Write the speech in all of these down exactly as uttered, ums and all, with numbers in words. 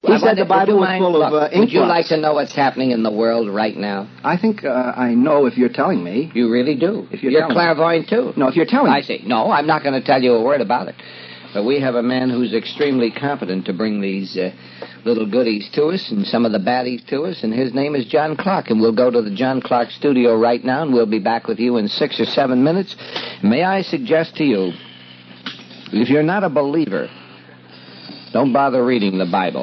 He said the Bible was full of uh, ink Would you blots. like to know what's happening in the world right now? I think uh, I know if you're telling me. You really do. If you're You're telling clairvoyant, too. No, if you're telling I me. see. No, I'm not going to tell you a word about it. But we have a man who's extremely competent to bring these uh, little goodies to us and some of the baddies to us, and his name is John Clark. And we'll go to the John Clark studio right now, and we'll be back with you in six or seven minutes. May I suggest to you, if you're not a believer, don't bother reading the Bible.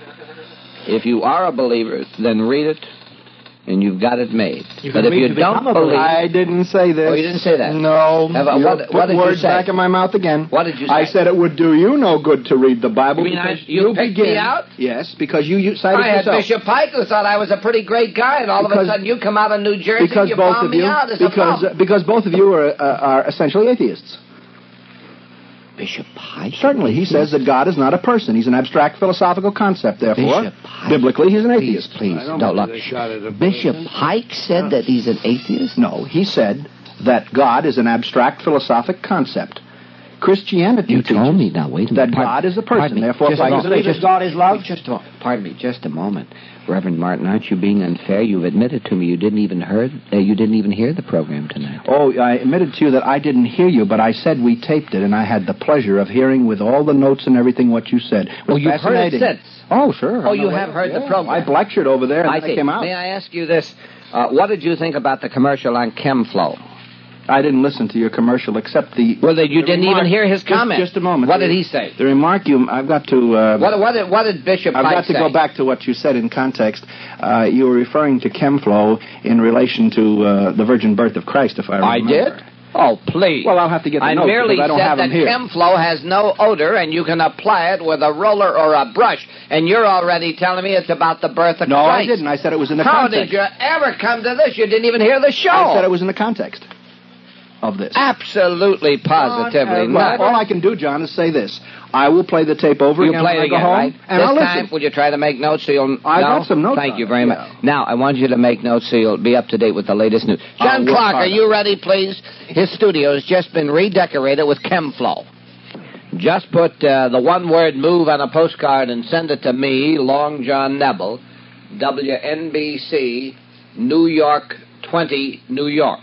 If you are a believer, then read it, and you've got it made. You But can if read you to don't become a believe... I didn't say this. Oh, you didn't say that? No. Have I- You're what- putting what did you words say? back in my mouth again. What did you say? I said it would do you no good to read the Bible. You mean I- because you picked me begin. out? Yes, because you, you cited I had yourself. Bishop Pike who thought I was a pretty great guy, and all of Because- a sudden you come out of New Jersey because and you both bomb of me you, out as a because uh, bum. because both of you are uh, are essentially atheists. Bishop Pike? Certainly, he says that God is not a person; he's an abstract philosophical concept. Therefore, Bishop Pike. biblically, he's an Please, atheist. please, I don't don't look. believe they shot at a Bishop person. Pike said that he's an atheist? No, he said that God is an abstract philosophic concept. Christianity You teaches told me. Now, wait a that minute. Pardon- God is a pardon person. me. Therefore, Just by a his moment. nature, Just- God is love. Just a moment. Pardon me, just a moment. Reverend Martin, aren't you being unfair? You've admitted to me you didn't even heard. Uh, you didn't even hear the program tonight. Oh, I admitted to you that I didn't hear you, but I said we taped it, and I had the pleasure of hearing with all the notes and everything what you said. It was Oh, you've heard it fascinating. since? Oh, sure. Oh, I you know have it. heard the Yeah, program. I've lectured over there, and I then see. I came out. May I ask you this? Uh, what did you think about the commercial on ChemFlow? I didn't listen to your commercial except the... Well, then you the didn't remark- even hear his just- comment. Just a moment. What The- did he say? The remark you... I've got to... Uh, What, what, did, what did Bishop I've Pike got to say? go back to what you said in context. Uh, you were referring to ChemFlow in relation to uh, the virgin birth of Christ, if I I remember. did? Oh, please. Well, I'll have to get the I notes merely because I don't said have that them here. ChemFlow has no odor, and you can apply it with a roller or a brush. And you're already telling me it's about the birth of No, Christ. I didn't. I said it was in the How context. did you ever come to this? You didn't even hear the show. I said it was in the context of this. Absolutely, positively Uh, not. well, all I can do, John, is say this. I will play the tape over You again play when it I go again, home, right? and this I'll time, listen. will you try to make notes so you'll... I've no? got some notes Thank on you it, very much. yeah. Now, I want you to make notes so you'll be up to date with the latest news. I'll John work Clark, hard are on you it. ready, please? His studio has just been redecorated with ChemFlow. Just put uh, the one-word move on a postcard and send it to me, Long John Nebel, W N B C, New York twenty, New York.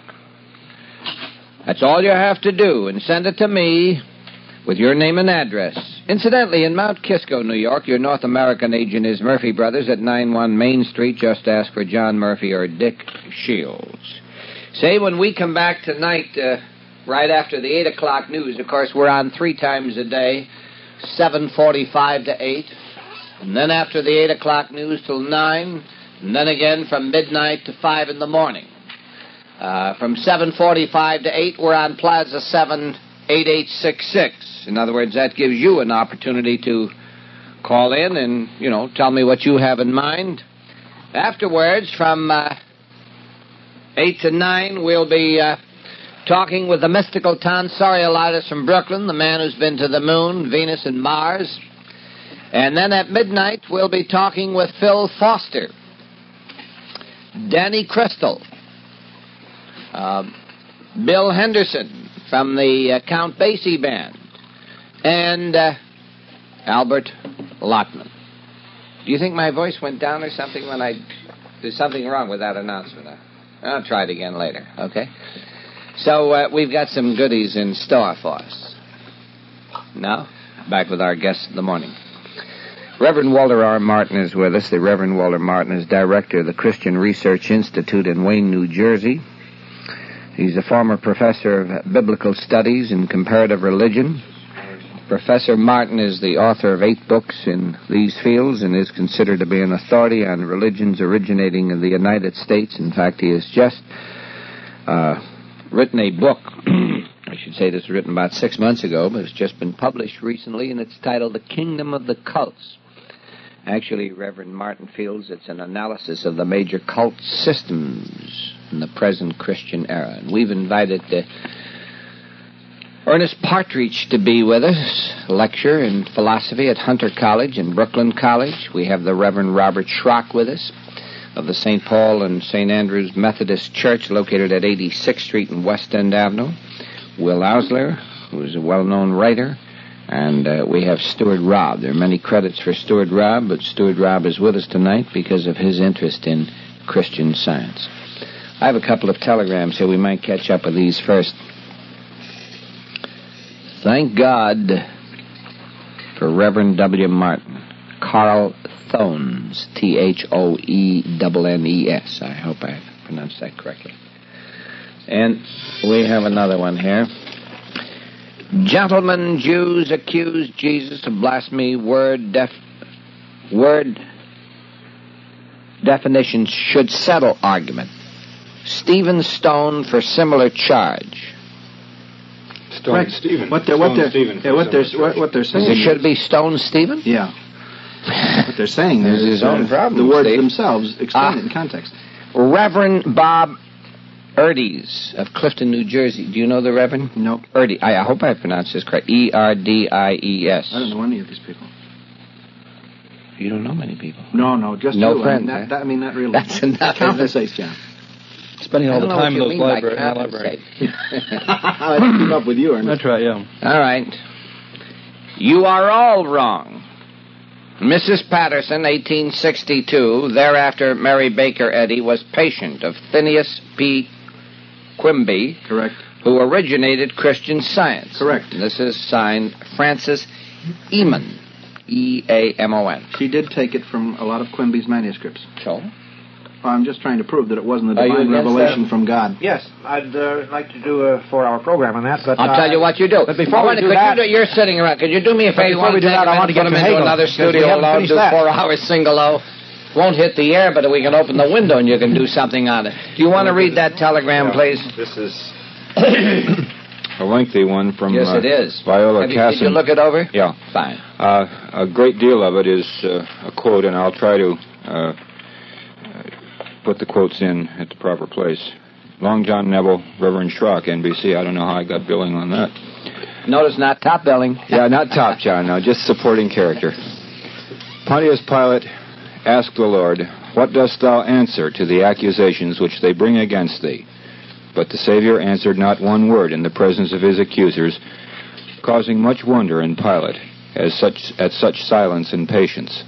That's all you have to do, and send it to me with your name and address. Incidentally, in Mount Kisco, New York, your North American agent is Murphy Brothers at nine one Main Street. Just ask for John Murphy or Dick Shields. Say, when we come back tonight, uh, right after the eight o'clock news, of course, we're on three times a day, seven forty-five to eight, and then after the eight o'clock news till nine, and then again from midnight to five in the morning. Uh, from seven forty-five to eight, we're on Plaza seven, eight eight six six. In other words, that gives you an opportunity to call in and, you know, tell me what you have in mind. Afterwards, from uh, eight to nine, we'll be uh, talking with the mystical tonsoriolitis from Brooklyn, the man who's been to the moon, Venus, and Mars. And then at midnight, we'll be talking with Phil Foster, Danny Crystal, uh, Bill Henderson from the uh, Count Basie Band, and uh, Albert Lockman. Do you think my voice went down or something when I... There's something wrong with that announcement. I'll try it again later, okay? So uh, we've got some goodies in store for us. Now, back with our guest in the morning. Reverend Walter R. Martin is with us. The Reverend Walter Martin is director of the Christian Research Institute in Wayne, New Jersey. He's a former professor of biblical studies and comparative religion. Professor Martin is the author of eight books in these fields and is considered to be an authority on religions originating in the United States. In fact, he has just uh, written a book. I should say this was written about six months ago, but it's just been published recently, and it's titled The Kingdom of the Cults. Actually, Reverend Martin feels it's an analysis of the major cult systems in the present Christian era. And we've invited uh, Ernest Partridge to be with us, lecturer in philosophy at Hunter College and Brooklyn College. We have the Reverend Robert Schrock with us of the Saint Paul and Saint Andrew's Methodist Church located at eighty-sixth Street and West End Avenue. Will Ausler, who is a well-known writer, And uh, we have Stuart Robb. There are many credits for Stuart Robb, but Stuart Robb is with us tonight because of his interest in Christian Science. I have a couple of telegrams here. We might catch up with these first. Thank God for Reverend W. Martin. Carl Thones, T H O E N N E S. I hope I pronounced that correctly. And we have another one here. Gentlemen Jews accuse Jesus of blasphemy. Word def... Word definitions should settle argument. Stephen Stone for similar charge. Stone right. Stephen. What they're, Stone what they're, Stephen yeah, what they're, what, what they're saying. It should be Stone Stephen? Yeah. What they're saying is is his own uh, problem, the words Steve. themselves explain Ah. it in context. Reverend Bob Erdies of Clifton, New Jersey. Do you know the Reverend? Nope. Erdies. I, I hope I pronounced this correct. E R D I E S. I don't know any of these people. You don't know many people. No, no, just No you. friends, I mean, that, huh? that, I mean, not really. That's enough. Compensates, John. Spending all the time in those libraries. library. I have to keep up with you, or not? That's right, yeah. All right. You are all wrong. Missus Patterson, eighteen sixty-two, thereafter Mary Baker Eddy, was patient of Phineas P. Quimby, Correct. who originated Christian Science. Correct. And this is signed Francis Eamon, E A M O N. She did take it from a lot of Quimby's manuscripts. So? I'm just trying to prove that it wasn't the Are you divine against revelation that? from God. Yes, I'd uh, like to do a four-hour program on that, but... I'll uh, tell you what you do. But before I we wanna- do could that... You do, you're sitting around. Could you do me a favor? before we do that, I want to get him to into Hegel, another because we studio haven't alone, finished do that. four hours single-o. Won't hit the air, but we can open the window and you can do something on it. Do you want to read that telegram, please? This is a lengthy one from Yes, uh, it is. Viola Have you, Casson. did you look it over? Yeah. Fine. Uh, a great deal of it is uh, a quote, and I'll try to uh, put the quotes in at the proper place. Long John Neville, Reverend Schrock, N B C. I don't know how I got billing on that. Notice not top billing. Yeah, not top, John. No, just supporting character. Pontius Pilate asked the Lord, "What dost thou answer to the accusations which they bring against thee?" But the Savior answered not one word in the presence of his accusers, causing much wonder in Pilate as such, at such silence and patience.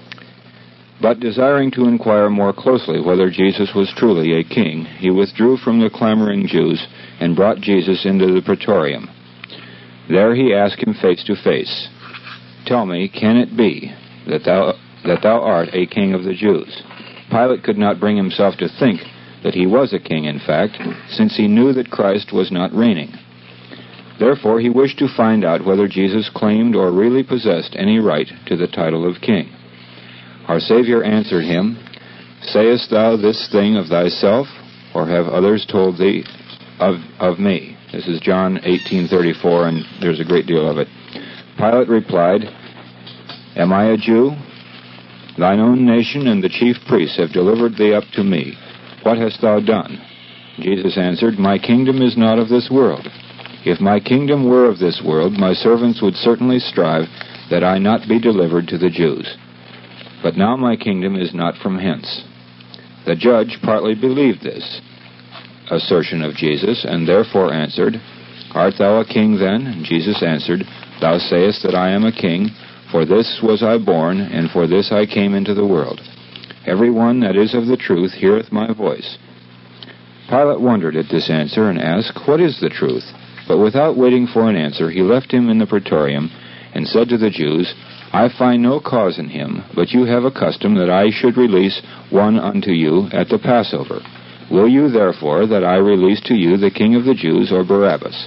But desiring to inquire more closely whether Jesus was truly a king, he withdrew from the clamoring Jews and brought Jesus into the praetorium. There he asked him face to face, "Tell me, can it be that thou that thou art a king of the Jews?" Pilate could not bring himself to think that he was a king, in fact, since he knew that Christ was not reigning. Therefore he wished to find out whether Jesus claimed or really possessed any right to the title of king. Our Savior answered him, "Sayest thou this thing of thyself, or have others told thee of, of me?" This is John eighteen thirty-four, and there's a great deal of it. Pilate replied, "Am I a Jew? Thine own nation and the chief priests have delivered thee up to me. What hast thou done?" Jesus answered, "My kingdom is not of this world. If my kingdom were of this world, my servants would certainly strive that I not be delivered to the Jews. But now my kingdom is not from hence." The judge partly believed this assertion of Jesus, and therefore answered, "Art thou a king then?" And Jesus answered, "Thou sayest that I am a king. For this was I born, and for this I came into the world. Every one that is of the truth heareth my voice." Pilate wondered at this answer, and asked, "What is the truth?" But without waiting for an answer, he left him in the praetorium, and said to the Jews, "I find no cause in him, but you have a custom that I should release one unto you at the Passover. Will you therefore that I release to you the King of the Jews, or Barabbas?"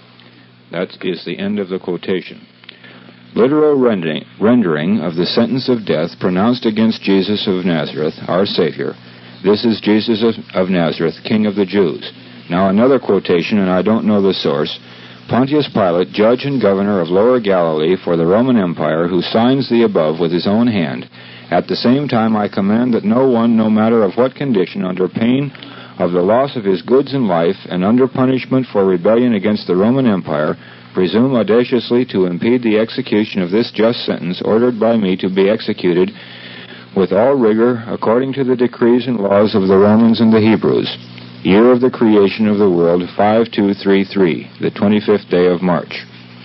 That is the end of the quotation. Literal rendering, rendering of the sentence of death pronounced against Jesus of Nazareth, our Savior. This is Jesus of, of Nazareth, King of the Jews. Now another quotation, and I don't know the source. Pontius Pilate, judge and governor of Lower Galilee for the Roman Empire, who signs the above with his own hand. At the same time I command that no one, no matter of what condition, under pain of the loss of his goods and life, and under punishment for rebellion against the Roman Empire, presume audaciously to impede the execution of this just sentence ordered by me to be executed with all rigor according to the decrees and laws of the Romans and the Hebrews. Year of the creation of the world, five two three three, the twenty-fifth day of March.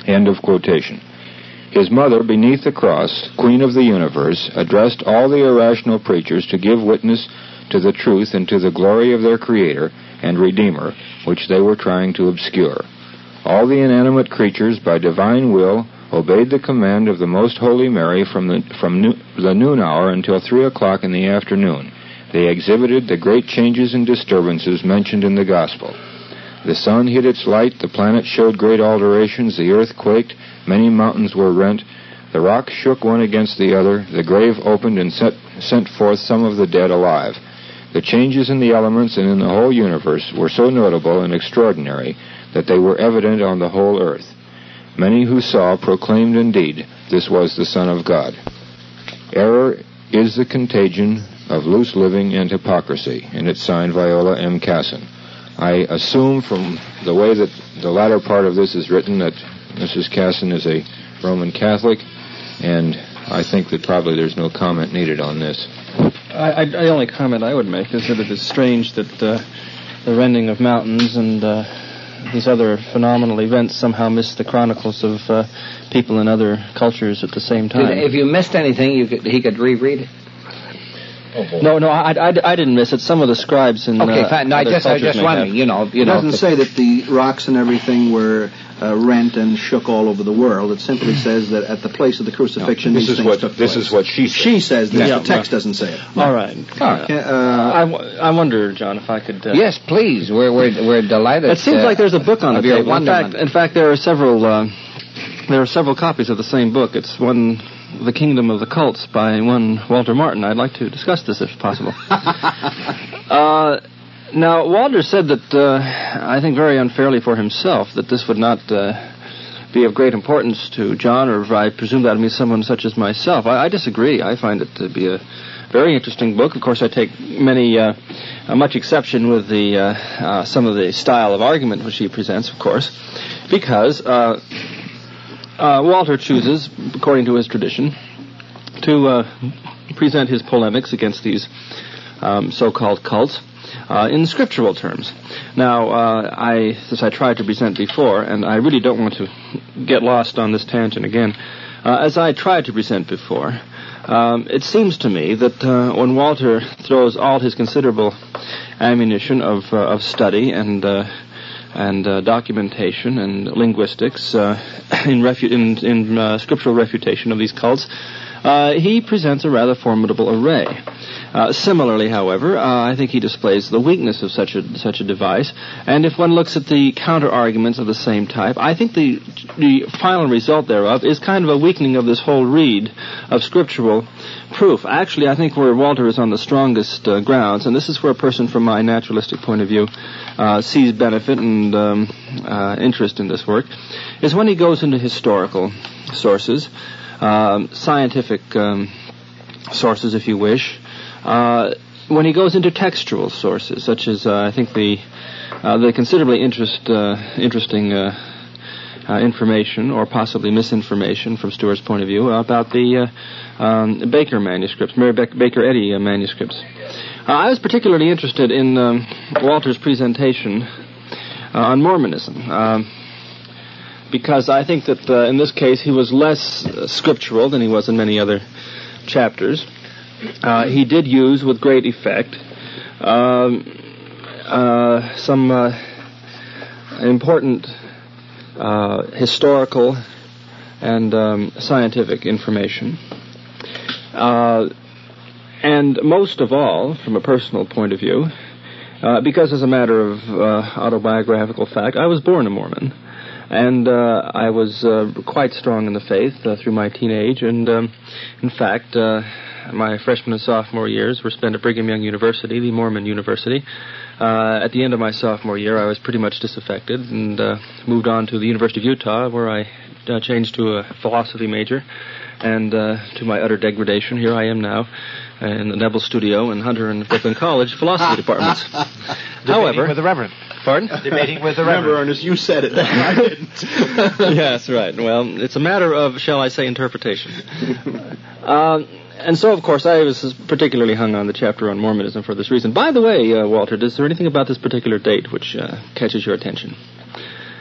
End of quotation. His mother, beneath the cross, Queen of the universe, addressed all the irrational preachers to give witness to the truth and to the glory of their Creator and Redeemer, which they were trying to obscure. All the inanimate creatures, by divine will, obeyed the command of the Most Holy Mary from the, from no, the noon hour until three o'clock in the afternoon. They exhibited the great changes and disturbances mentioned in the Gospel. The sun hid its light, the planets showed great alterations, the earth quaked, many mountains were rent, the rocks shook one against the other, the grave opened and set, sent forth some of the dead alive. The changes in the elements and in the whole universe were so notable and extraordinary that they were evident on the whole earth. Many who saw proclaimed indeed this was the Son of God. Error is the contagion of loose living and hypocrisy, and it's signed Viola M. Casson. I assume from the way that the latter part of this is written that Missus Casson is a Roman Catholic, and I think that probably there's no comment needed on this. I, I, the only comment I would make is that it is strange that uh, the rending of mountains and uh, these other phenomenal events somehow miss the chronicles of uh, people in other cultures at the same time. If you missed anything, you could, he could reread it. No, no, I, I, I didn't miss it. Some of the scribes in okay, uh, fine. No, I just, I just wondering. You know, you it know. doesn't say that the rocks and everything were uh, rent and shook all over the world. It simply says that at the place of the crucifixion, no, this these is things what took this place. is what she says. She says that. Yeah, the text well, doesn't say it. All right. Uh, uh, I, w- I wonder, John, if I could. Uh, yes, please. We're we're we're delighted. It seems uh, like there's a book on the of your table. In fact, in fact, there are several. Uh, there are several copies of the same book. It's one. The Kingdom of the Cults by one Walter Martin. I'd like to discuss this if possible. uh, now, Walter said that, uh, I think very unfairly for himself, that this would not uh, be of great importance to John, or I presume that would be someone such as myself. I, I disagree. I find it to be a very interesting book. Of course, I take many, uh, uh, much exception with the uh, uh, some of the style of argument which he presents, of course, because... Uh, Uh, Walter chooses, according to his tradition, to uh, present his polemics against these um, so-called cults uh, in scriptural terms. Now, uh, I, as I tried to present before, and I really don't want to get lost on this tangent again, uh, as I tried to present before, um, it seems to me that uh, when Walter throws all his considerable ammunition of, uh, of study and uh, and uh, documentation and linguistics uh, in, refu- in, in uh, scriptural refutation of these cults, uh, he presents a rather formidable array. Uh, similarly, however, uh, I think he displays the weakness of such a such a device, and if one looks at the counter-arguments of the same type, I think the the final result thereof is kind of a weakening of this whole reed of scriptural proof. Actually, I think where Walter is on the strongest uh, grounds, and this is where a person from my naturalistic point of view uh, sees benefit and um, uh, interest in this work, is when he goes into historical sources, um, scientific um, sources, if you wish, uh, when he goes into textual sources, such as uh, I think the uh, the considerably interest uh, interesting uh, uh, information, or possibly misinformation from Stewart's point of view, about the uh, um, Baker manuscripts, Mary Be- Baker Eddy uh, manuscripts. Uh, I was particularly interested in um, Walter's presentation uh, on Mormonism, um, because I think that uh, in this case he was less uh, scriptural than he was in many other chapters. Uh, he did use, with great effect, um, uh, some uh, important uh, historical and um, scientific information. Uh, and most of all, from a personal point of view, uh, because as a matter of uh, autobiographical fact, I was born a Mormon. And uh, I was uh, quite strong in the faith uh, through my teenage, and um, in fact, uh, my freshman and sophomore years were spent at Brigham Young University, the Mormon University. Uh, at the end of my sophomore year, I was pretty much disaffected and uh, moved on to the University of Utah, where I uh, changed to a philosophy major. And uh, to my utter degradation, here I am now in the Nebel Studio in Hunter and Brooklyn College philosophy departments. However, with the Reverend. Pardon? Debating with the Reverend. Remember, Ernest, you said it. I didn't. Yes, right. Well, it's a matter of, shall I say, interpretation. Uh, and so, of course, I was particularly hung on the chapter on Mormonism for this reason. By the way, uh, Walter, is there anything about this particular date which uh, catches your attention?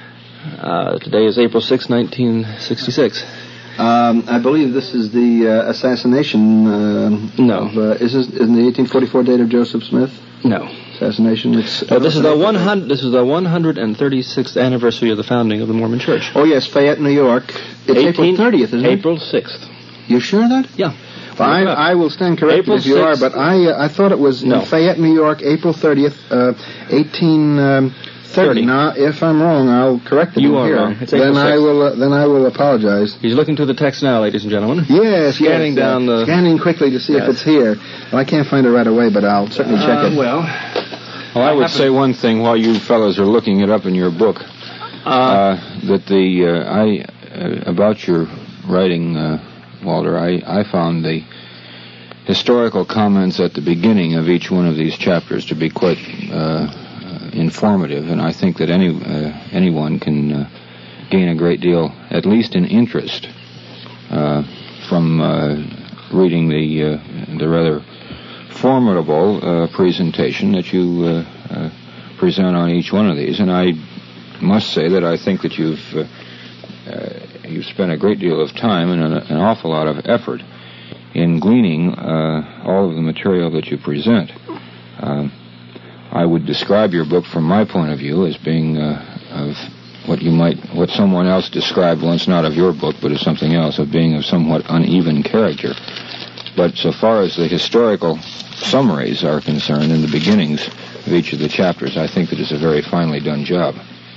Uh, today is April sixth, nineteen sixty-six. Um, I believe this is the uh, assassination. Uh, no. Of, uh, is this in the eighteen forty-four date of Joseph Smith? No. Assassination. It's, uh, this is the one hundred. This is the one hundred thirty-sixth anniversary of the founding of the Mormon Church. Oh yes, Fayette, New York. It's April thirtieth, isn't it? April sixth. You sure of that? Yeah. Well, I, I will stand corrected April if you sixth. are, but I uh, I thought it was no. in Fayette, New York, April thirtieth, uh, eighteen thirty. Now, if I'm wrong, I'll correct it. You are here. wrong. It's then April I sixth. will. Uh, then I will apologize. He's looking through the text now, ladies and gentlemen. Yes, scanning yes, down uh, the scanning quickly to see yes. if it's here. Well, I can't find it right away, but I'll certainly check uh, it. Well, well, I would say one thing while you fellows are looking it up in your book. Uh, uh, that the uh, I uh, about your writing, uh, Walter. I I found the historical comments at the beginning of each one of these chapters to be quite uh, uh, informative, and I think that any uh, anyone can uh, gain a great deal, at least in interest, uh, from uh, reading the uh, the rather formidable uh, presentation that you uh, uh, present on each one of these. And I must say that I think that you've uh, uh, you've spent a great deal of time and an, an awful lot of effort in gleaning uh, all of the material that you present. Uh, I would describe your book from my point of view as being uh, of what you might, what someone else described once, not of your book, but of something else, of being of somewhat uneven character. But so far as the historical summaries are concerned in the beginnings of each of the chapters, I think that it's a very finely done job.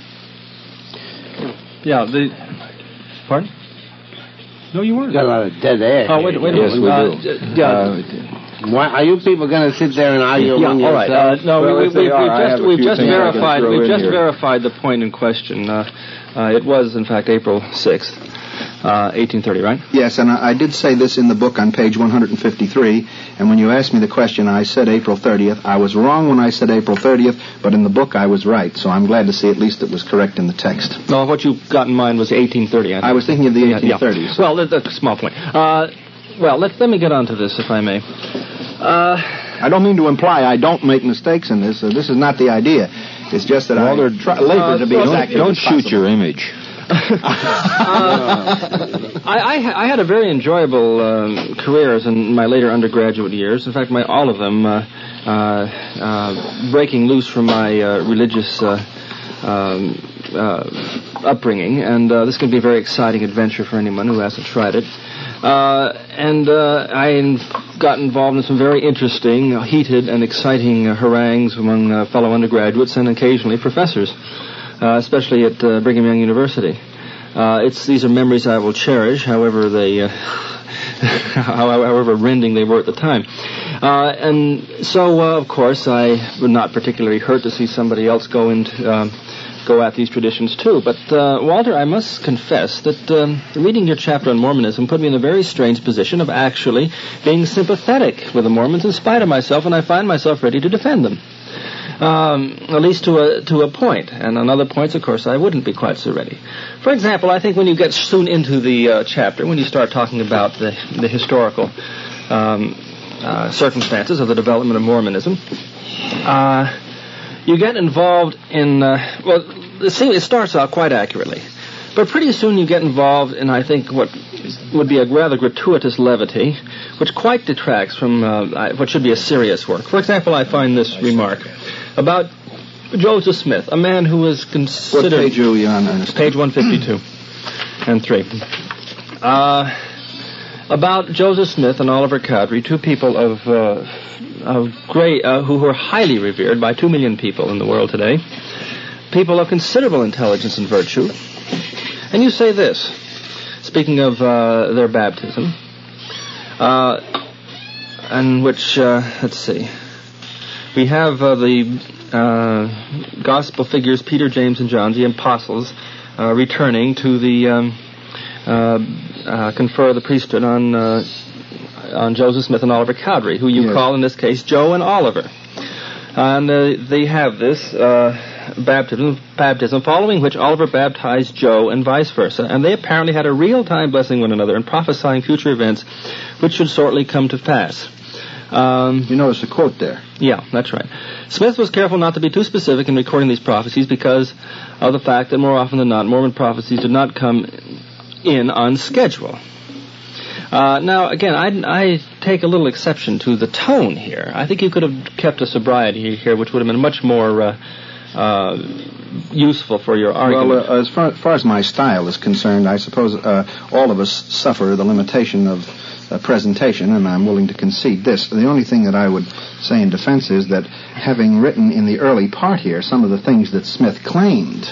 Yeah, the... Pardon? No, you weren't. Got a lot of dead air. Oh, wait, wait a Yes, minute. we uh, do. d- yeah. Uh, Why, are you people going to sit there and argue Yeah, among all right. yourselves? Uh, no, Well, we, if we, they we've are, I have just a we've few just things I can verified throw we've in just here. verified the point in question. Uh, uh, it was in fact April sixth, uh, eighteen thirty, right? Yes, and I, I did say this in the book on page one hundred fifty-three, and when you asked me the question, I said April thirtieth. I was wrong when I said April thirtieth, but in the book I was right, so I'm glad to see at least it was correct in the text. No, what you got in mind was eighteen thirty. I, I was thinking of the Yeah, eighteen yeah. thirties. Well, that- that's a small point. Uh, well, let let me get on to this, if I may. Uh, I don't mean to imply I don't make mistakes in this. Uh, this is not the idea. It's just that Walter, I try, labor uh, to be well, as don't accurate don't as shoot possible. your image. uh, I, I, ha- I had a very enjoyable um, career as in my later undergraduate years. In fact, my all of them uh, uh, uh, breaking loose from my uh, religious uh, um, uh, upbringing, and uh, this can be a very exciting adventure for anyone who hasn't tried it. Uh, and uh, I in- got involved in some very interesting, uh, heated, and exciting uh, harangues among uh, fellow undergraduates and occasionally professors, uh, especially at uh, Brigham Young University. Uh, it's these are memories I will cherish, however they, uh, however rending they were at the time. Uh, and so, uh, of course, I would not particularly hurt to see somebody else go into. Um, go at these traditions too. But, uh, Walter, I must confess that um, reading your chapter on Mormonism put me in a very strange position of actually being sympathetic with the Mormons in spite of myself, and I find myself ready to defend them. Um, at least to a to a point. And on other points, of course, I wouldn't be quite so ready. For example, I think when you get soon into the uh, chapter, when you start talking about the, the historical um, uh, circumstances of the development of Mormonism, uh, you get involved in, uh, well, it seems it starts out quite accurately. But pretty soon you get involved in, I think, what would be a rather gratuitous levity, which quite detracts from uh, what should be a serious work. For example, I find this remark about Joseph Smith, a man who was considered... What page are you on, Ernest? Page one fifty-two and three. Uh, about Joseph Smith and Oliver Cowdery, two people of... Uh, of great, uh, who were highly revered by two million people in the world today, people of considerable intelligence and virtue. And you say this, speaking of uh, their baptism, uh, and which, uh, let's see, we have uh, the uh, gospel figures, Peter, James, and John, the apostles, uh, returning to the um, uh, uh, confer the priesthood on uh, on Joseph Smith and Oliver Cowdery, who you yes. call in this case Joe and Oliver. And uh, they have this uh, baptism, baptism, following which Oliver baptized Joe and vice versa. And they apparently had a real-time blessing one another and prophesying future events which should shortly come to pass. Um, You notice a quote there. yeah, that's right. Smith was careful not to be too specific in recording these prophecies because of the fact that more often than not, Mormon prophecies did not come in on schedule. Uh, now, again, I, I take a little exception to the tone here. I think you could have kept a sobriety here, which would have been much more uh, uh, useful for your argument. Well, uh, as far, far as my style is concerned, I suppose uh, all of us suffer the limitation of uh, presentation, and I'm willing to concede this. The only thing that I would say in defense is that having written in the early part here some of the things that Smith claimed,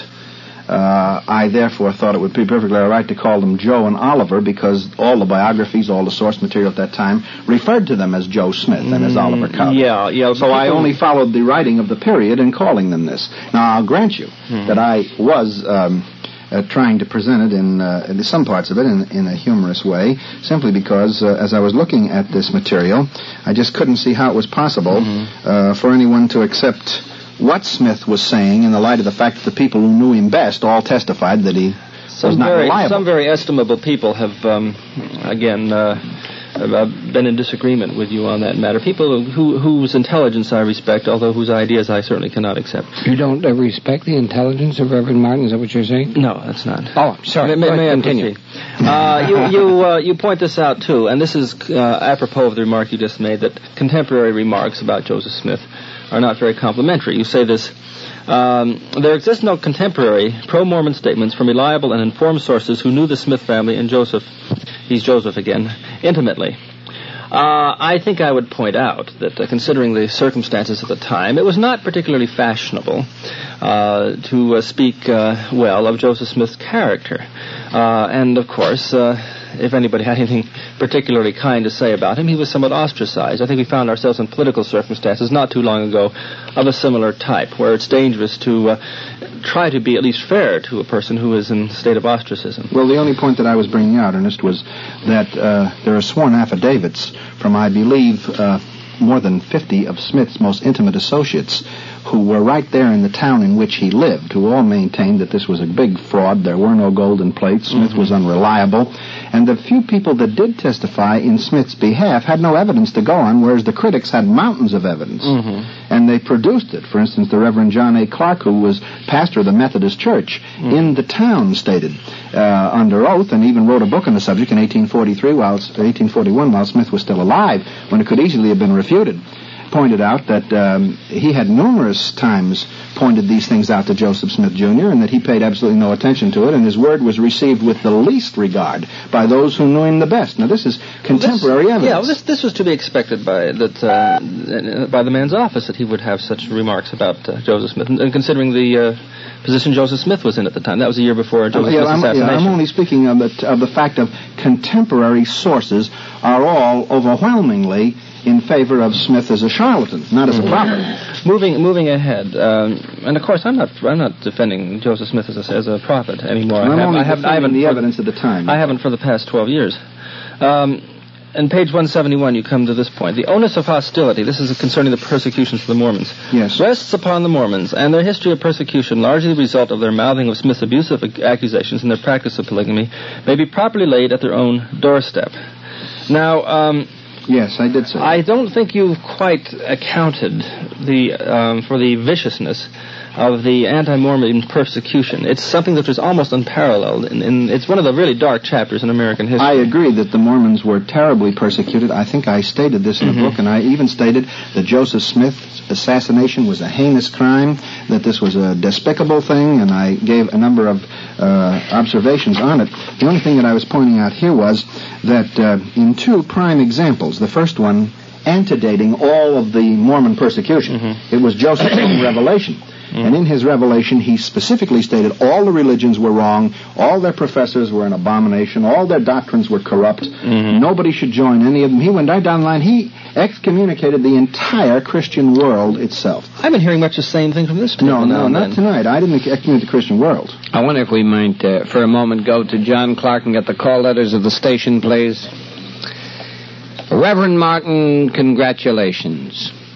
Uh, I therefore thought it would be perfectly all right to call them Joe and Oliver, because all the biographies, all the source material at that time, referred to them as Joe Smith and as Oliver Cowdery. Yeah, yeah. So I only followed the writing of the period in calling them this. Now, I'll grant you mm-hmm. that I was um, uh, trying to present it in, uh, in some parts of it in, in a humorous way, simply because uh, as I was looking at this material, I just couldn't see how it was possible mm-hmm. uh, for anyone to accept what Smith was saying in the light of the fact that the people who knew him best all testified that he some was not very, reliable. Some very estimable people have, um, again, uh, have been in disagreement with you on that matter. People who, whose intelligence I respect, although whose ideas I certainly cannot accept. You don't uh, respect the intelligence of Reverend Martin? Is that what you're saying? No, that's not. Oh, I'm sorry. May, may I continue? uh, you you, uh, you point this out, too, and this is uh, apropos of the remark you just made, that contemporary remarks about Joseph Smith are not very complimentary. You say this, um, there exists no contemporary pro-Mormon statements from reliable and informed sources who knew the Smith family and Joseph, he's Joseph again, intimately. Uh, I think I would point out that uh, considering the circumstances at the time, it was not particularly fashionable uh, to uh, speak uh, well of Joseph Smith's character. Uh, and, of course, uh, if anybody had anything particularly kind to say about him, he was somewhat ostracized. I think we found ourselves in political circumstances not too long ago of a similar type, where it's dangerous to uh, try to be at least fair to a person who is in a state of ostracism. Well, the only point that I was bringing out, Ernest, was that uh, there are sworn affidavits from, I believe, uh, more than fifty of Smith's most intimate associates who were right there in the town in which he lived, who all maintained that this was a big fraud. There were no golden plates. Smith mm-hmm. was unreliable. And the few people that did testify in Smith's behalf had no evidence to go on, whereas the critics had mountains of evidence. Mm-hmm. And they produced it. For instance, the Reverend John A. Clark, who was pastor of the Methodist Church mm-hmm. in the town, stated uh, under oath, and even wrote a book on the subject in eighteen forty-three, while eighteen forty-one, while Smith was still alive, when it could easily have been refuted, pointed out that um, he had numerous times pointed these things out to Joseph Smith Junior and that he paid absolutely no attention to it, and his word was received with the least regard by those who knew him the best. Now, this is contemporary well, this, evidence. Yeah, well, this, this was to be expected by that uh, by the man's office, that he would have such remarks about uh, Joseph Smith, and, and considering the uh, position Joseph Smith was in at the time. That was a year before Joseph uh, yeah, Smith's I'm, assassination. Yeah, I'm only speaking of the, of the fact of contemporary sources are all overwhelmingly in favor of Smith as a charlatan, not as a prophet. Moving moving ahead, um, and of course I'm not I'm not defending Joseph Smith as a, as a prophet anymore. I'm I have, only I have, I haven't the for, evidence at the time. I haven't for the past twelve years. Um, on page one seventy-one, you come to this point. The onus of hostility, this is concerning the persecutions of the Mormons, yes. rests upon the Mormons, and their history of persecution, largely the result of their mouthing of Smith's abusive accusations and their practice of polygamy, may be properly laid at their own doorstep. Now, um... Yes, I did say that. I don't think you've quite accounted the um, for the viciousness of the anti-Mormon persecution. It's something that was almost unparalleled. In, in, it's one of the really dark chapters in American history. I agree that the Mormons were terribly persecuted. I think I stated this in the mm-hmm. book, and I even stated that Joseph Smith's assassination was a heinous crime, that this was a despicable thing, and I gave a number of uh, observations on it. The only thing that I was pointing out here was that uh, in two prime examples, the first one antedating all of the Mormon persecution, mm-hmm. it was Joseph's own revelation. Mm-hmm. And in his revelation, he specifically stated all the religions were wrong, all their professors were an abomination, all their doctrines were corrupt, mm-hmm. nobody should join any of them. He went right down the line. He excommunicated the entire Christian world itself. I've been hearing much the same thing from this people. No, no, not then. tonight. I didn't excommunicate the Christian world. I wonder if we might, uh, for a moment, go to John Clark and get the call letters of the station, please. Reverend Martin, congratulations.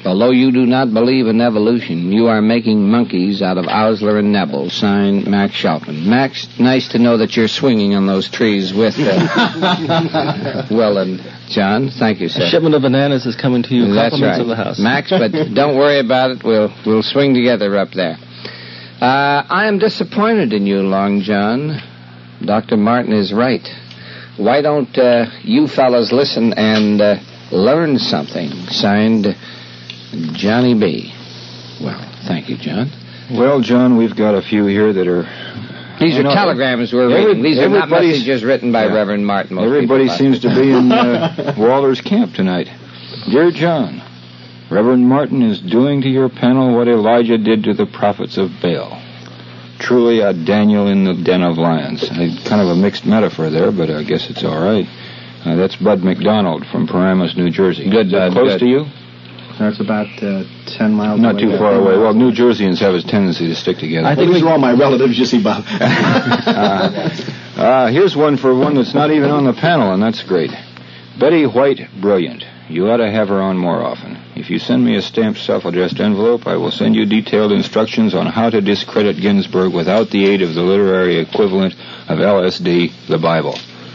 Although you do not believe in evolution, you are making monkeys out of Osler and Nebel. Signed, Max Shelton. Max, nice to know that you're swinging on those trees with uh, Will and John. Thank you, sir. A shipment of bananas is coming to you. That's Compliments right. of the house. Max, but don't worry about it. We'll we'll swing together up there. Uh, I am disappointed in you, Long John. Doctor Martin is right. Why don't uh, you fellas listen and uh, learn something? Signed, Johnny B. Well, thank you, John. Well, John, we've got a few here that are... These are know, telegrams we're every, reading. These are not everybody's- messages written by Yeah. Reverend Martin. Most Everybody people seems to be in uh, Waller's camp tonight. Dear John, Reverend Martin is doing to your panel what Elijah did to the prophets of Baal. Truly a Daniel in the den of lions. Uh, kind of a mixed metaphor there, but I guess it's all right. Uh, that's Bud McDonald from Paramus, New Jersey. Good, Is that Bud, close good. to you? That's about uh, ten miles Not away. too far away. Well, New Jerseyans have a tendency to stick together. I think these are all my relatives, you see, Bob. uh, uh, here's one for one that's not even on the panel, and that's great. Betty White, brilliant. You ought to have her on more often. If you send me a stamped self-addressed envelope, I will send you detailed instructions on how to discredit Ginsburg without the aid of the literary equivalent of L S D, the Bible.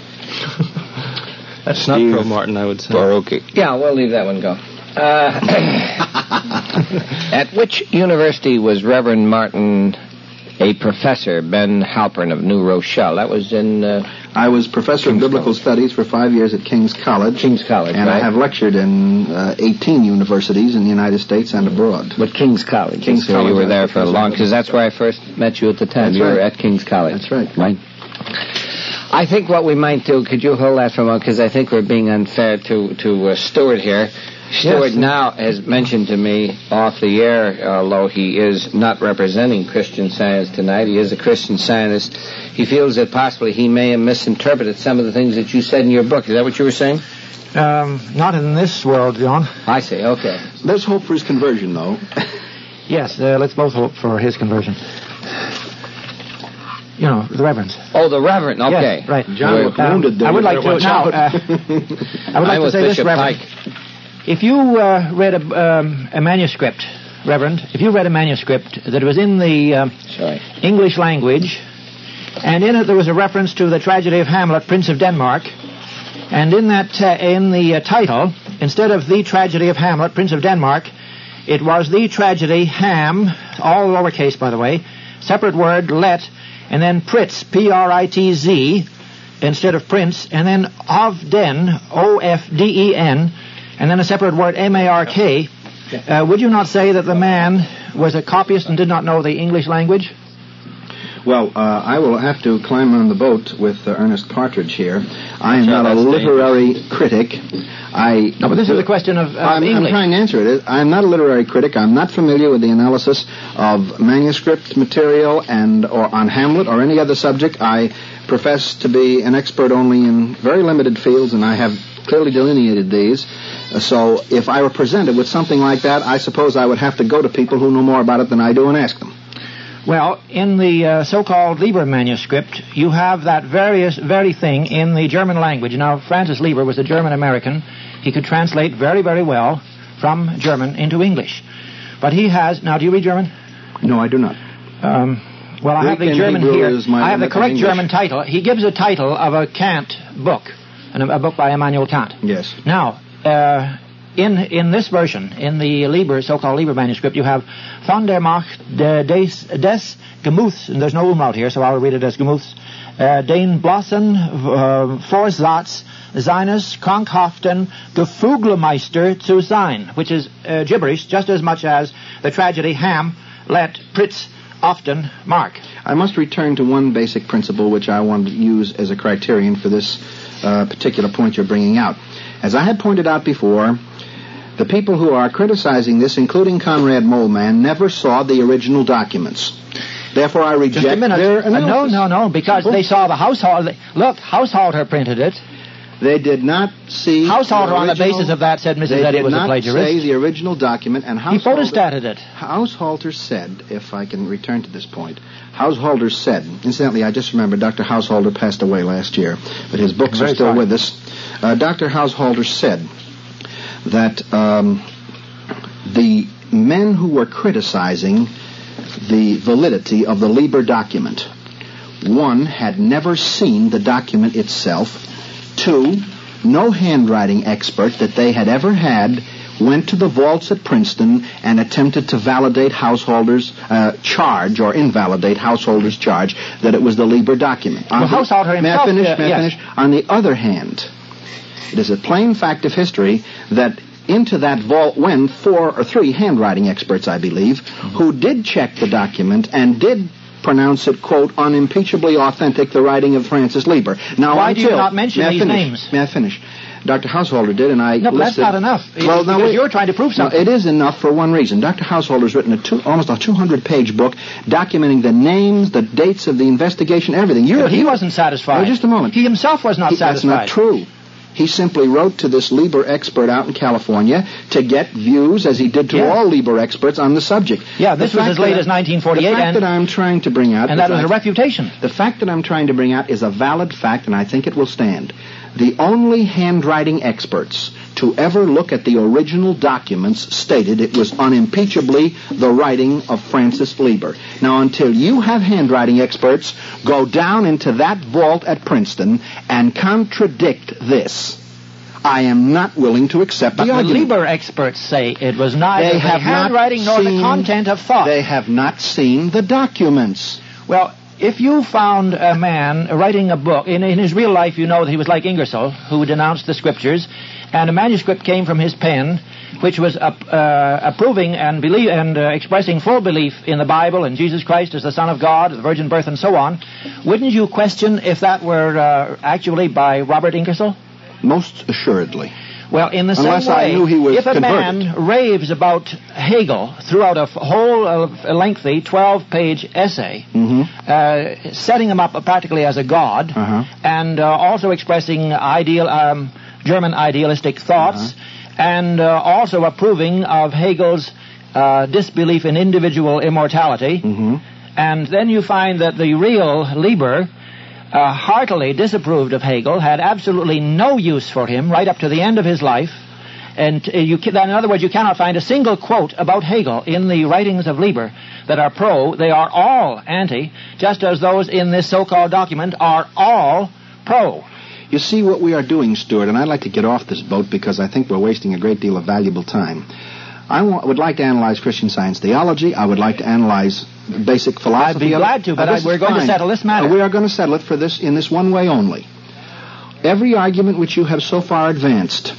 That's Steve not pro-Martin, I would say. Baroque. Yeah, we'll leave that one go. Uh, at which university was Reverend Martin a professor? Ben Halpern of New Rochelle. That was in uh, I was professor King's of biblical College. studies for five years at King's College. King's College, And right? I have lectured in uh, eighteen universities in the United States and abroad. But King's College. King's so College, you were I there think for a that's long, right. because that's where I first met you at the time. That's you were right. at King's College. That's right. Right. I think what we might do, could you hold that for a moment, because I think we're being unfair to, to uh, Stuart here. Stuart Yes. now has mentioned to me off the air, although he is not representing Christian Science tonight, he is a Christian Scientist, he feels that possibly he may have misinterpreted some of the things that you said in your book. Is that what you were saying? Um, not in this world, John. I see, okay. There's hope for his conversion, though. Yes, uh, let's both hope for his conversion. You know, the Reverend. Oh, the Reverend, okay. Yes, right. John We're- looked wounded there. I would like You to better now. watch Uh, out. I would I'm like to with say this, Bishop Reverend. Pike. If you uh, read a, um, a manuscript, Reverend, if you read a manuscript that was in the um, Sorry. English language, and in it there was a reference to the tragedy of Hamlet, Prince of Denmark, and in that uh, in the uh, title, instead of the tragedy of Hamlet, Prince of Denmark, it was the tragedy Ham, all lowercase by the way, separate word let, and then Pritz, P R I T Z, instead of Prince, and then of Den, O F D E N, and then a separate word M A R K. Uh, would you not say that the man was a copyist and did not know the English language? Well, uh, I will have to climb on the boat with uh, Ernest Partridge here. I am Sure, not a that's literary critic. I No, but this is a question of uh, I'm, I'm English. trying to answer it. I'm not a literary critic. I'm not familiar with the analysis of manuscript material and or on Hamlet or any other subject. I profess to be an expert only in very limited fields, and I have clearly delineated these. Uh, so if I were presented with something like that, I suppose I would have to go to people who know more about it than I do and ask them. Well, in the uh, so-called Lieber manuscript, you have that various, very thing in the German language. Now, Francis Lieber was a German-American. He could translate very, very well from German into English. But he has... Now, do you read German? No, I do not. Um, well, I have Greek the and German Hebrew here. is my I have the limit of correct English. German title. He gives a title of a Kant book, and a, a book by Immanuel Kant. Yes. Now, uh, in in this version, in the Lieber, so-called Lieber manuscript, you have von der Macht de, des, des Gemüths, and there's no umlaut here, so I'll read it as Gemüths, uh, den bloßen uh, Vorsatz seines krankhaften Gefüglemeister zu sein, which is uh, gibberish, just as much as the tragedy Ham, let, Pritz, often, Mark. I must return to one basic principle which I want to use as a criterion for this uh, particular point you're bringing out. As I had pointed out before, the people who are criticizing this, including Conrad Mollman, never saw the original documents. Therefore, I reject Just a minute. their Uh, no, analysis. no, no, because they saw the household. Look, Householder printed it. They did not see Householder, the on the original- basis of that, said Missus They Eddy did was a not plagiarist. say the original document, and He Householder... photostated it. Haushalter said, if I can return to this point, Haushalter said, incidentally, I just remember Doctor Haushalter passed away last year, but his books Very are still sorry. with us. Uh, Doctor Haushalter said that um, the men who were criticizing the validity of the Lieber document, one, had never seen the document itself. Two, no handwriting expert that they had ever had went to the vaults at Princeton and attempted to validate Householder's uh, charge or invalidate Householder's charge that it was the Lieber document. Well, Householder himself... May I finish? Uh, may I yes. finish? On the other hand, it is a plain fact of history that into that vault went four or three handwriting experts, I believe, who did check the document and did pronounce it, quote, unimpeachably authentic, the writing of Francis Lieber. Now, why until, do you not mention may I these finish? names? May I finish? Doctor Householder did, and I No, but that's listed, not enough. Well, because no, wait. you're trying to prove something. No, it is enough for one reason. Doctor Householder's written a two, almost a two hundred page book documenting the names, the dates of the investigation, everything. You're, Yeah, but he wasn't satisfied. No, just a moment. He himself was not He- satisfied. That's not true. He simply wrote to this Lieber expert out in California to get views, as he did to Yeah. all Lieber experts, on the subject. Yeah, this The was fact as late that as I- nineteen forty-eight, The fact and- that I'm trying to bring out... and the that was a fact- refutation. The fact that I'm trying to bring out is a valid fact, and I think it will stand. The only handwriting experts to ever look at the original documents stated it was unimpeachably the writing of Francis Lieber. Now, until you have handwriting experts go down into that vault at Princeton and contradict this, I am not willing to accept But the the argument. Lieber experts say it was neither They the have not handwriting nor the seen- content of thought. They have not seen the documents. Well, if you found a man writing a book, in, in his real life you know that he was like Ingersoll, who denounced the scriptures, and a manuscript came from his pen, which was uh, uh, approving and, believe, and uh, expressing full belief in the Bible and Jesus Christ as the Son of God, the virgin birth, and so on, wouldn't you question if that were uh, actually by Robert Ingersoll? Most assuredly. Well, in the Unless same I way, knew he was if a converted. man raves about Hegel throughout a f- whole uh, lengthy twelve-page essay, Mm-hmm. uh, setting him up practically as a god, Uh-huh. and uh, also expressing ideal um, German idealistic thoughts, and uh, also approving of Hegel's uh, disbelief in individual immortality, Mm-hmm. and then you find that the real Lieber uh, heartily disapproved of Hegel, had absolutely no use for him right up to the end of his life. And uh, you can, in other words, you cannot find a single quote about Hegel in the writings of Lieber that are pro. They are all anti, just as those in this so-called document are all pro. You see what we are doing, Stuart, and I'd like to get off this boat because I think we're wasting a great deal of valuable time. I wa- would like to analyze Christian Science theology. I would like to analyze basic philosophy. I'd be of it. glad to, but Uh, I- this we're is going to fine. settle this matter. Uh, we are going to settle it for this in this one way only. Every argument which you have so far advanced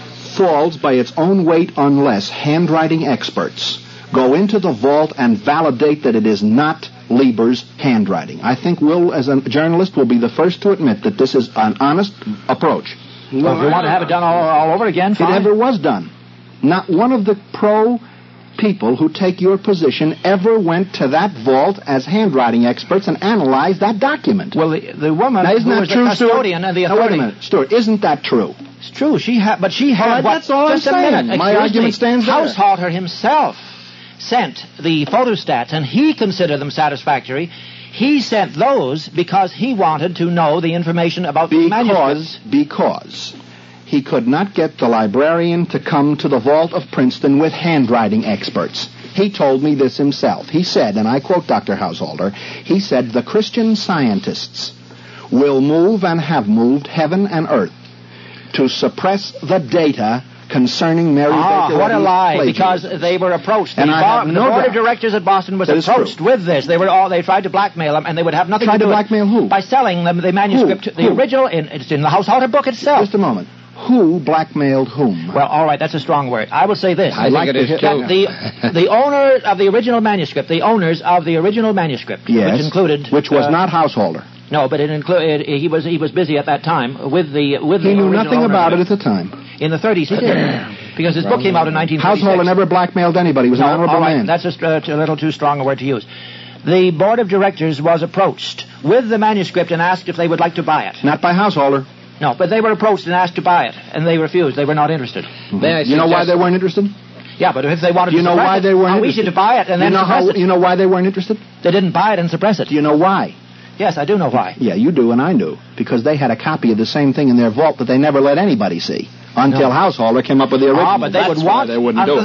falls by its own weight unless handwriting experts go into the vault and validate that it is not Lieber's handwriting. I think Will, as a journalist, will be the first to admit that this is an honest approach. Well, if we want to have it done all, all over again, It fine. ever was done. Not one of the pro people who take your position ever went to that vault as handwriting experts and analyzed that document. Well, the, the woman Now, isn't who that was true, the custodian Stuart? and the Now, wait a authority... minute, Stuart. Isn't that true? It's true. She had, but she had All right, what? that's all I'm Just a saying. minute. My Excuse argument me. stands there. Householder himself sent the photostats, and he considered them satisfactory. He sent those because he wanted to know the information about the manuscripts. Because, because he could not get the librarian to come to the vault of Princeton with handwriting experts. He told me this himself. He said, and I quote Doctor Householder, he said, the Christian scientists will move and have moved heaven and earth to suppress the data concerning Mary Ah, Baker what a Eddy's lie, plagiarism. because they were approached. And the I bar- have the no board of doubt directors at Boston was that is approached true. with this. They were all, they tried to blackmail them, and they would have nothing Tried to do to with blackmail who? by selling them the manuscript, Who? the Who? original, in, it's in the Householder book itself. Just a moment. Who blackmailed whom? Well, all right, that's a strong word. I will say this. I think like it to is hear- too. The the owner of the original manuscript, the owners of the original manuscript, Yes. which included, Which was uh, not Householder. no, but it included. He was he was busy at that time with the with the He knew original nothing owner about of it at the time. In the thirties, he did, because his book came out in nineteen thirty-six. Householder never blackmailed anybody. He was No, an honorable all right, man. that's a, uh, a little too strong a word to use. The board of directors was approached with the manuscript and asked if they would like to buy it. Not by Householder. No, but they were approached and asked to buy it, and they refused. They were not interested. May I You know why suggest- they weren't interested? Yeah, but if they wanted Do you to know suppress why it, they weren't how interested? easy to buy it and you then know suppress how, it. You know why they weren't interested? They didn't buy it and suppress it. Do you know why? Yes, I do know why. Yeah, you do, and I knew. Because they had a copy of the same thing in their vault that they never let anybody see. Until No. Householder came up with the original. Ah, but they That's would why want. they wouldn't uh, do it.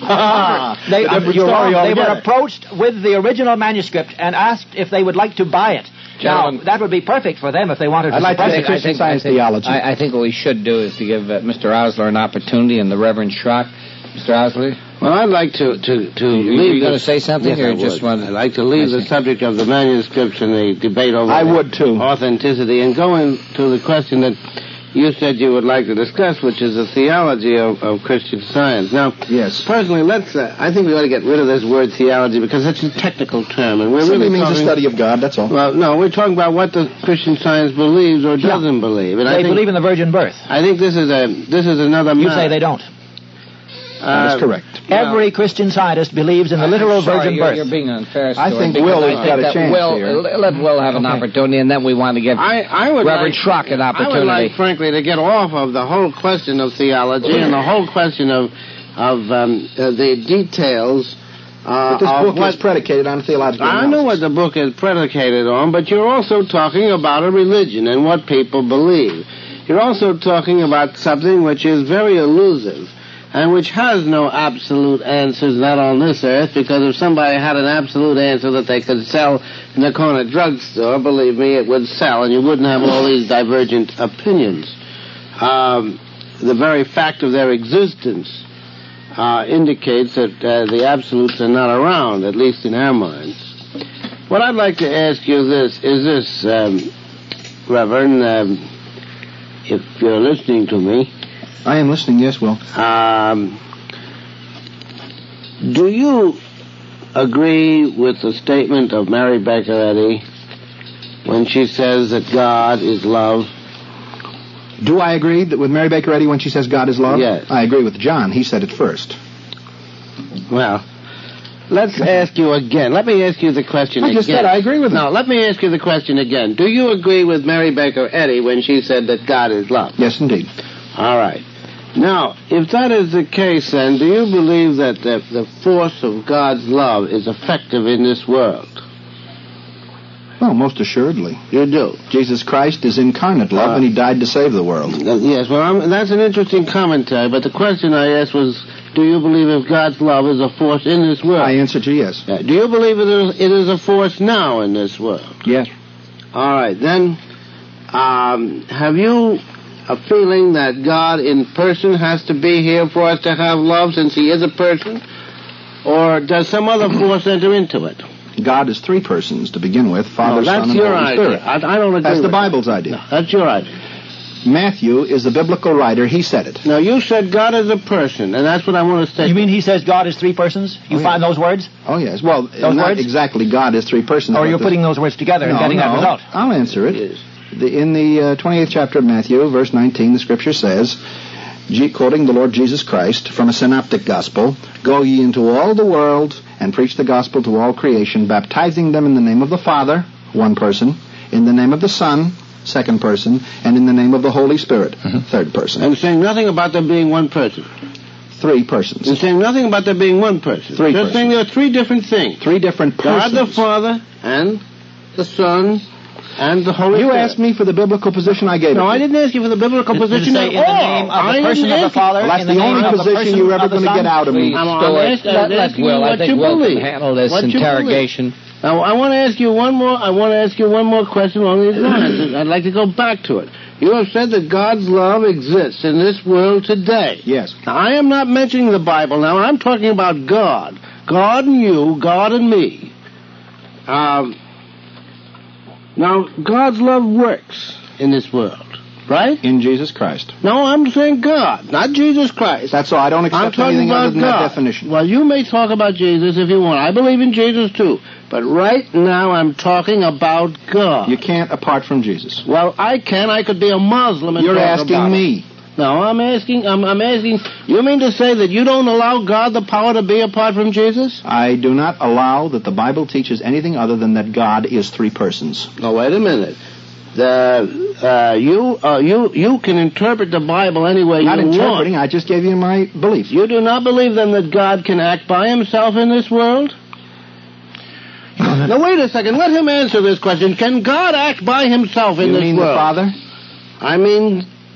They, Different you're story wrong. They were altogether. approached with the original manuscript and asked if they would like to buy it. Gentlemen. Now, that would be perfect for them if they wanted to I'd like to suppress say it. Christian Science theology. I, I think what we should do is to give uh, Mister Osler an opportunity and the Reverend Schrock. Mister Osler? Well, I'd like to, to, to You, leave you going to this- say something? Yes, or I just would. want I'd like to leave I the see. subject of the manuscripts and the debate over I the would, too. authenticity and go into the question that you said you would like to discuss, which is the theology of, of Christian Science. Now, Yes. personally, let's. Uh, I think we ought to get rid of this word theology because it's a technical term, and we're Simply really means talking. the study of God, that's all. Well, no, we're talking about what the Christian Science believes or doesn't believe, and I They think believe in the virgin birth. I think this is a this is another. You matter. say they don't. That is Uh, correct. Every Christian Scientist believes in the literal I'm sorry, virgin you're, birth. You're being unfair. I Stuart, think because Will I has think got a that chance Will, here. Let Will have an Okay. opportunity, and then we want to give I, I would Reverend like, Schrock an I would opportunity. like, frankly, to get off of the whole question of theology and the whole question of of um, uh, the details. Uh, But this of book what, is predicated on theological I know what analysis. the book is predicated on, but you're also talking about a religion and what people believe. You're also talking about something which is very elusive and which has no absolute answers, not on this earth, because if somebody had an absolute answer that they could sell in the corner drugstore, believe me, it would sell, and you wouldn't have all these divergent opinions. Um, the very fact of their existence uh, indicates that uh, the absolutes are not around, at least in our minds. What I'd like to ask you this is this, um, Reverend, um, if you're listening to me, I am listening, yes, Will. um, do you agree with the statement of Mary Baker Eddy when she says that God is love? Do I agree that with Mary Baker Eddy when she says God is love? Yes. I agree with John. He said it first. Well, let's ask you again. Let me ask you the question I again. just said I agree with him. No, let me ask you the question again. Do you agree with Mary Baker Eddy when she said that God is love? Yes, indeed. All right. Now, if that is the case, then, do you believe that the, the force of God's love is effective in this world? Well, most assuredly. You do? Jesus Christ is incarnate love, Uh, and he died to save the world. Uh, yes, well, I'm, that's an interesting commentary, but the question I asked was, do you believe if God's love is a force in this world? I answered you yes. Uh, do you believe it is, it is a force now in this world? Yes. All right, then, um, have you a feeling that God in person has to be here for us to have love since he is a person? Or does some other force enter into it? God is three persons to begin with, Father, No, that's Son, and your Holy idea. Spirit. I, I don't agree That's the with Bible's that. idea. No, that's your idea. Matthew is the biblical writer. He said it. Now, you said God is a person, and that's what I want to state. You mean he says God is three persons? You Oh, find yeah. those words? Oh, yes. Well, Those not words? exactly God is three persons. Or but you're the- putting those words together and no, getting no. that result? I'll answer it. Yes. The, in the uh, twenty-eighth chapter of Matthew, verse nineteen, the scripture says, G- quoting the Lord Jesus Christ from a synoptic gospel, "Go ye into all the world and preach the gospel to all creation, baptizing them in the name of the Father," one person, "in the name of the Son," second person, "and in the name of the Holy Spirit," third person. And saying nothing about there being one person. Three persons. And saying nothing about there being one person. Three Just persons. saying there are three different things. Three different God persons. the Father and the Son and the Holy You Spirit. asked me for the biblical position, I gave it No, to I you. didn't ask you for the biblical Did- did position it say at in the all. name of the I person didn't of the ask you- Father, Well, that's in the, the name only of the position person you're of ever the going to Son? get out of me. Please, I'm on Stuart, this, I'm let, let asking Will. you I what think you Will believe. can handle this What you interrogation. Now, I want to ask you one more. I want to ask you one more question along these lines. I'd like to go back to it. You have said that God's love exists in this world today. Yes. Now, I am not mentioning the Bible now. I'm talking about God. God and you, God and me. Um, now, God's love works in this world, right? In Jesus Christ. No, I'm saying God, not Jesus Christ. That's all. I don't I'm accept talking anything about other than God. that definition. Well, you may talk about Jesus if you want. I believe in Jesus too. But right now I'm talking about God. You can't apart from Jesus. Well, I can. I could be a Muslim and You're talk asking about it. me. No, I'm asking, I'm, I'm asking, you mean to say that you don't allow God the power to be apart from Jesus? I do not allow that the Bible teaches anything other than that God is three persons. No, wait a minute. The, uh, you, uh, you, you can interpret the Bible any way Not you interpreting, want. I just gave you my belief. You do not believe then that God can act by himself in this world? Now, wait a second. Let him answer this question. Can God act by himself in You this mean world? the Father? I mean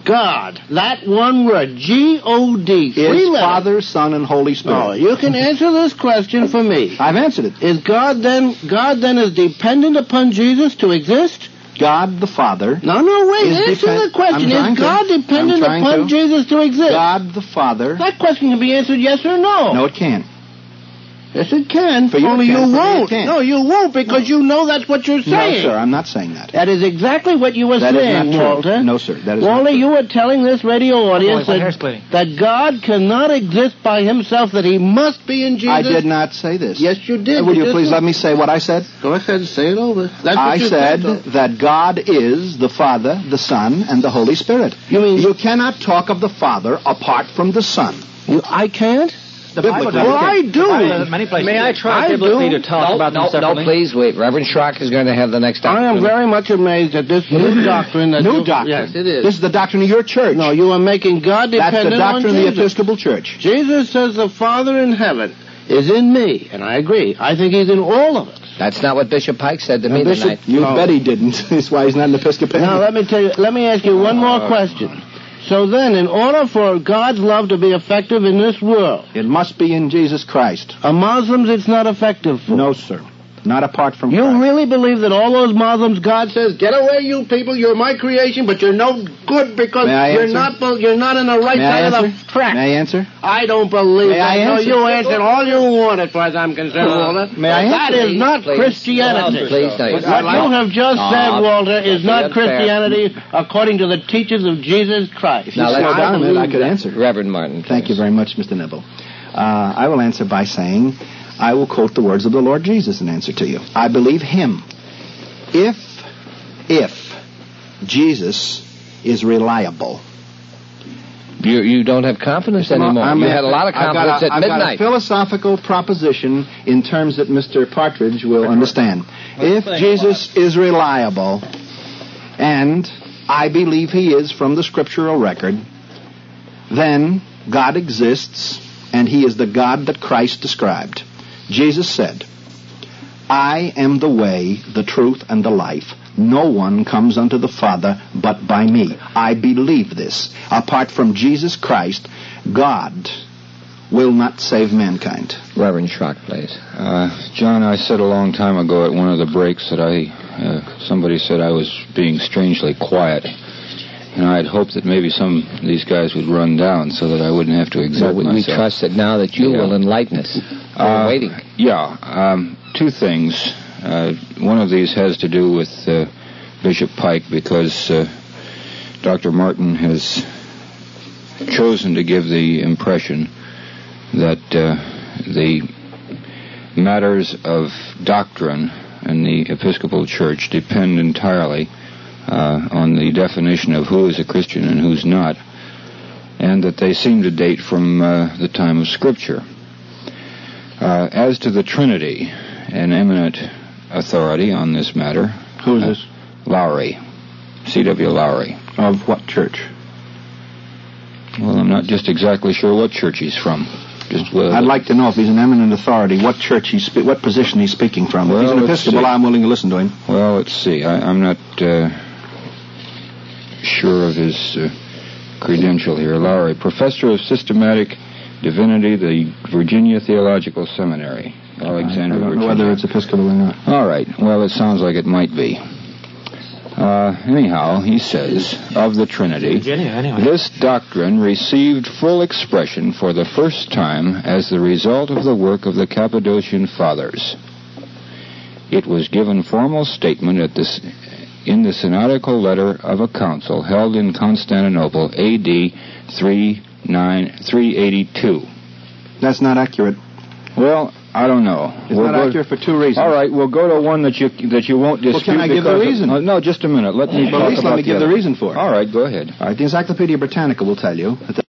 God, that one word, G O D, three Is letters. Father, Son, and Holy Spirit. Oh, you can answer this question for me. I've answered it. Is God then, God then is dependent upon Jesus to exist? God the Father. No, no, wait, Is answer depend- the question. I'm Is trying God to. dependent I'm trying upon to. Jesus to exist? God the Father. That question can be answered yes or no. No, it can't. Yes, it can. For you it Only can, you for me it won't. can't. No, you won't because you know that's what you're No, saying. sir, I'm not saying that. That is exactly what you were That is saying, not true. Walter. No, sir, that is Walter, not true. you were telling this radio audience my hair's that, splitting. that God cannot exist by himself, that he must be in Jesus. I did not say this. Yes, you did. Uh, Will you just please said- let me say what I said? Go ahead and say it over. That's what I you said though. that God is the Father, the Son, and the Holy Spirit. You mean You cannot talk of the Father apart from the Son. you, I can't? The Bible Biblically, does. Well, I The do. Bible does in many places. May I try I biblically do. to talk No, about them no, no, separately? please wait. Reverend Schrock is going to have the next I am opportunity. very much amazed at this new doctrine. That New you, doctrine. Yes, it is. This is the doctrine of your church. No, you are making God That's dependent the doctrine on of the Jesus. Episcopal Church. Jesus says the Father in heaven is in me, and I agree. I think he's in all of us. That's not what Bishop Pike said to Now, me Bishop, tonight. you No. bet he didn't. That's why he's not an Episcopalian. Now, let me tell you. Let me ask you one more question. So then, in order for God's love to be effective in this world, It must be in Jesus Christ. a Muslims it's not effective for. No, sir. Not apart from You Christ. really believe that all those Muslims, God says, "Get away, you people! You're my creation, but you're no good because May I you're answer? not bel- you're not in the right May I side of answer? the track." May I answer? I don't believe May that. I No, answer? you answered all you want as far as I'm concerned, Walter. May I That answer? is not Please, Christianity. Please, no. What you have just No, said, Walter, is don't be not unfair. Christianity according to the teachings of Jesus Christ. If you Now, slow let's- down a minute, I could that. answer. Reverend Martin. Thank you very much, Mister Nibble. Uh, I will answer by saying, I will quote the words of the Lord Jesus in answer to you. I believe him. If, if Jesus is reliable. You you don't have confidence anymore. I'm you a- had a lot of I've got confidence a- at I've got a midnight. philosophical proposition in terms that Mister Partridge will understand. If Jesus is reliable, and I believe he is from the scriptural record, then God exists, and he is the God that Christ described. Jesus said, I am the way, the truth, and the life. No one comes unto the Father but by me. I believe this. Apart from Jesus Christ, God will not save mankind. Reverend Schrock, please. Uh, John, I said a long time ago at one of the breaks that I, uh, somebody said I was being strangely quiet. And I had hoped that maybe some of these guys would run down so that I wouldn't have to Well, exert we, we myself. trust that now that you Yeah. will enlighten us. We're Uh, waiting. Yeah, um, two things. Uh, one of these has to do with uh, Bishop Pike because uh, Doctor Martin has chosen to give the impression that uh, the matters of doctrine in the Episcopal Church depend entirely uh, on the definition of who is a Christian and who's not, and that they seem to date from uh, the time of Scripture. Uh, as to the Trinity, an eminent authority on this matter. Who is uh, this? Lowry. C W Lowry. Of what church? Well, I'm not just exactly sure what church he's from. Just uh, I'd like to know if he's an eminent authority, what church he's spe- what position he's speaking from. Well, if he's an let's Episcopal, see. I'm willing to listen to him. Well, let's see. I, I'm not uh, sure of his uh, credential here. Lowry, Professor of Systematic Divinity, the Virginia Theological Seminary, Alexandria, I don't know Virginia. whether it's Episcopal or not. All right. Well, it sounds like it might be. Uh, anyhow, he says of the Trinity, Virginia, anyway. this doctrine received full expression for the first time as the result of the work of the Cappadocian Fathers. It was given formal statement at this in the synodical letter of a council held in Constantinople, A D three eighty-two. That's not accurate. Well, I don't know. It's We'll not go- accurate for two reasons. All right, we'll go to one that you that you won't dispute. can I give the because of- reason? Uh, no, just a minute. Let me Well, talk at least let about me the give the other. reason for it. All right, go ahead. All right, the Encyclopedia Britannica will tell you that